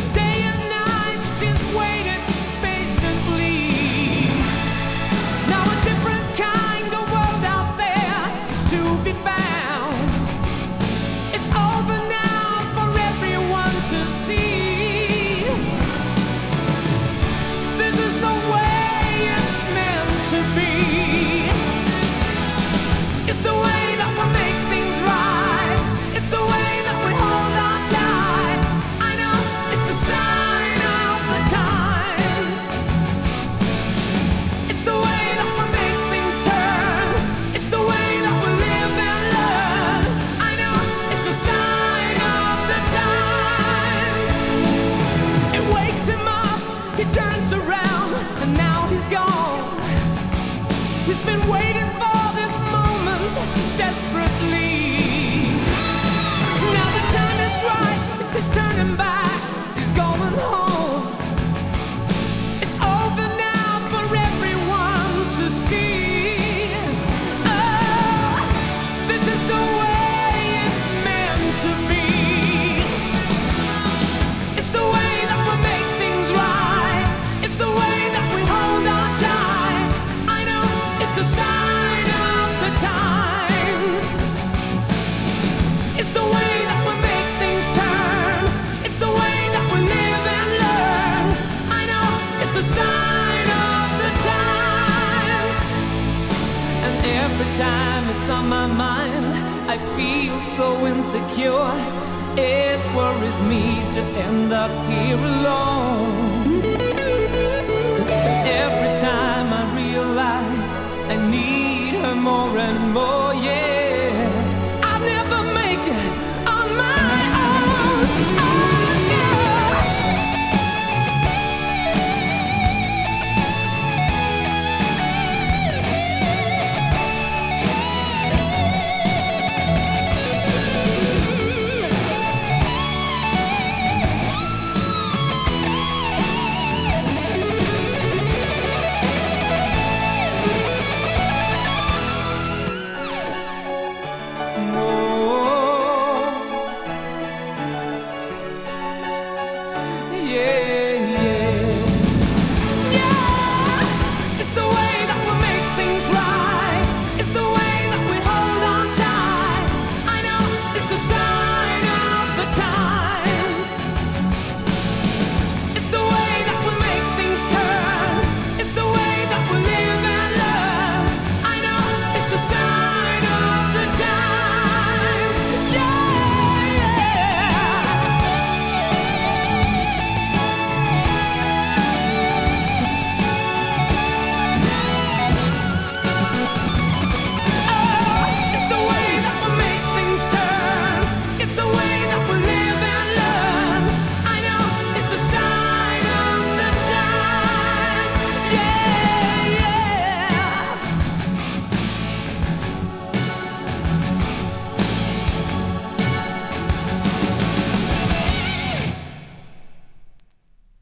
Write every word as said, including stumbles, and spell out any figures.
day and night she's waited patiently. Now a different kind of world out there is to be found. It's over now for everyone to see. This is the way it's meant to be. It's the way that we make things right. It's the way that we hold on tight. I know it's the sign of the times. It's the way that we make things turn. It's the way that we live and learn. I know it's the sign of the times. It wakes him up, he turns around, and now he's gone. He's been waiting for this moment desperately. Now the time is right, he's turning back, he's going home. It's over now for everyone to see. Oh, this is the way it's meant to be. It's the way that we make things right. It's the way that we hold on tight. I know it's the sign of the times. It's the way that we make things turn. It's the way that we live and learn. I know it's the sign of the times. And every time it's on my mind, I feel so insecure. It worries me to end up here alone. And every time I realize I need her more and more, yeah.